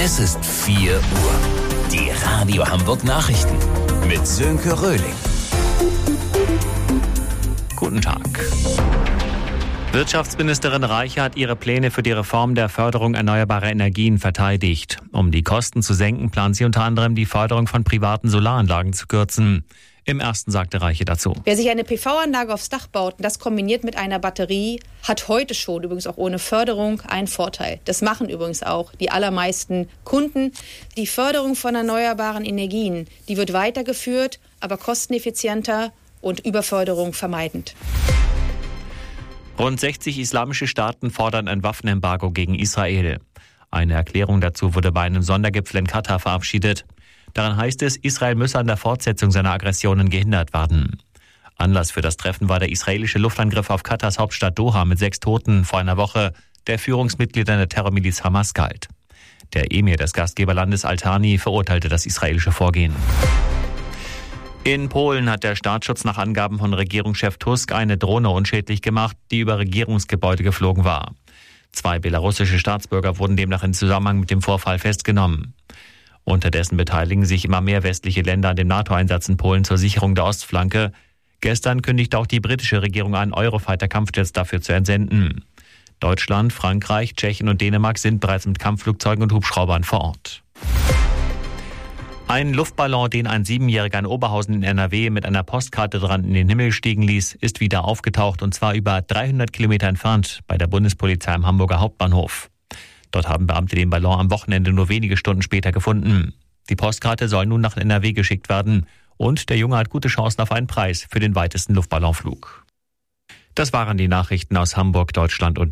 Es ist 4 Uhr. Die Radio Hamburg Nachrichten mit Sönke Röhling. Guten Tag. Wirtschaftsministerin Reiche hat ihre Pläne für die Reform der Förderung erneuerbarer Energien verteidigt. Um die Kosten zu senken, plant sie unter anderem, die Förderung von privaten Solaranlagen zu kürzen. Im Ersten sagte Reiche dazu: Wer sich eine PV-Anlage aufs Dach baut und das kombiniert mit einer Batterie, hat heute schon, übrigens auch ohne Förderung, einen Vorteil. Das machen übrigens auch die allermeisten Kunden. Die Förderung von erneuerbaren Energien, die wird weitergeführt, aber kosteneffizienter und Überförderung vermeidend. Rund 60 islamische Staaten fordern ein Waffenembargo gegen Israel. Eine Erklärung dazu wurde bei einem Sondergipfel in Katar verabschiedet. Darin heißt es, Israel müsse an der Fortsetzung seiner Aggressionen gehindert werden. Anlass für das Treffen war der israelische Luftangriff auf Katars Hauptstadt Doha mit 6 Toten vor einer Woche, der Führungsmitgliedern der Terrormiliz Hamas galt. Der Emir des Gastgeberlandes Al-Thani verurteilte das israelische Vorgehen. In Polen hat der Staatsschutz nach Angaben von Regierungschef Tusk eine Drohne unschädlich gemacht, die über Regierungsgebäude geflogen war. 2 belarussische Staatsbürger wurden demnach in Zusammenhang mit dem Vorfall festgenommen. Unterdessen beteiligen sich immer mehr westliche Länder an dem NATO-Einsatz in Polen zur Sicherung der Ostflanke. Gestern kündigte auch die britische Regierung an, Eurofighter-Kampfjets dafür zu entsenden. Deutschland, Frankreich, Tschechien und Dänemark sind bereits mit Kampfflugzeugen und Hubschraubern vor Ort. Ein Luftballon, den ein 7-Jähriger in Oberhausen in NRW mit einer Postkarte dran in den Himmel stiegen ließ, ist wieder aufgetaucht, und zwar über 300 Kilometer entfernt bei der Bundespolizei am Hamburger Hauptbahnhof. Dort haben Beamte den Ballon am Wochenende nur wenige Stunden später gefunden. Die Postkarte soll nun nach NRW geschickt werden und der Junge hat gute Chancen auf einen Preis für den weitesten Luftballonflug. Das waren die Nachrichten aus Hamburg, Deutschland und